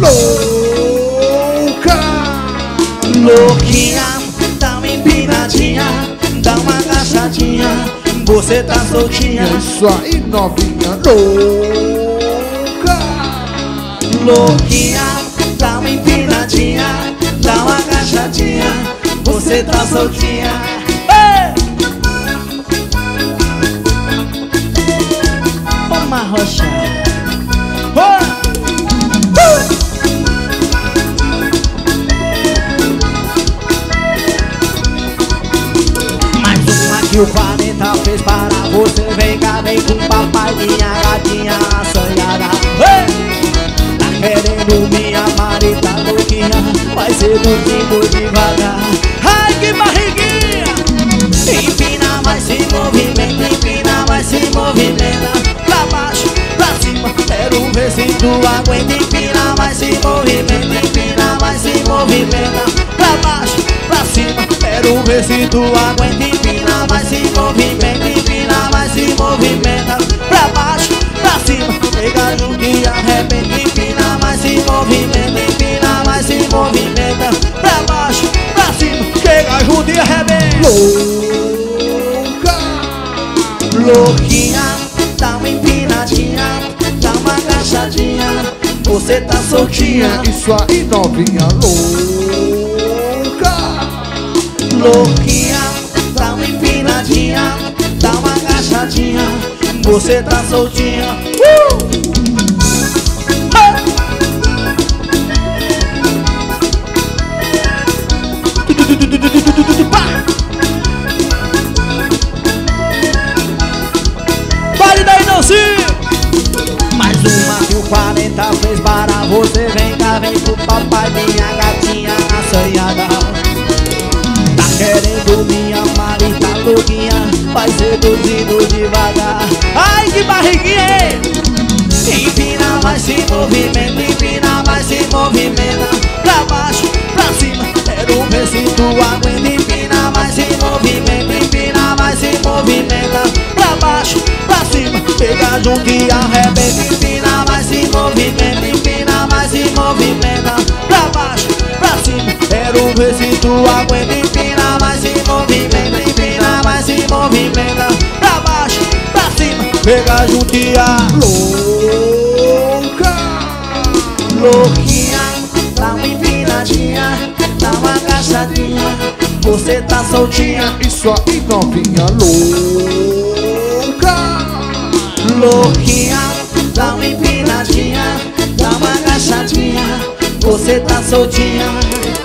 louca. Louquinha, dá uma empinadinha, dá uma agachadinha, você tá soltinha. Isso aí, novinha louca. Louquinha, dá uma empinadinha, dá uma agachadinha, você tá soltinha. Vamos arrochar. Mais uma que o 40 fez para você. Vem cá, vem com o papai, minha gatinha assanhada. Tá querendo me amar e tá louquinha, vai seduzindo devagar. Ai, que barriguinha! Empina, vai se movimenta, empina, vai se movimenta. Pra baixo, pra cima, quero ver se tu aguenta. Empina, vai se movimenta, empina, vai se movimenta. Pra baixo, pra cima, quero ver se tu aguenta. Empina, vai se movimenta, empina, vai se movimenta. Pra baixo, pra cima, pega junto e arrebenta. Empina, vai se movimenta, empina, vai se movimenta. Pra baixo, pra cima, chega junto e arrebenta. Louca. Louquinha, dá uma empinadinha, dá uma agachadinha, você tá soltinha. Isso aí, novinha louca. Louquinha, dá uma empinadinha, dá uma agachadinha, você tá soltinha. Vale daí, Nancy! Mais uma que o 40 fez para você. Vem cá, vem pro papai, minha gatinha assanhada. Tá querendo me amar e tá louquinha, vai seduzindo devagar. Ai, que barriguinha, hein? Empina, vai se movimenta, empina, vai se movimenta. Pra baixo, pra cima, quero ver se tu aguenta. Empina, vai se movimenta, empina, vai se movimenta. Pra baixo, pra cima, pega junto e arrebenta. Empina, vai se movimenta, empina, vai se movimenta. Pra baixo, pra cima, quero ver se tu aguenta. Empina, vai se movimenta, empina, vai se movimenta. Pra baixo, pra cima, pega junto e arrebenta. Louquinha, dá uma empinadinha, dá uma agachadinha, você tá soltinha. Isso aí, novinha louca. Louquinha, dá uma empinadinha, dá uma agachadinha, você tá soltinha.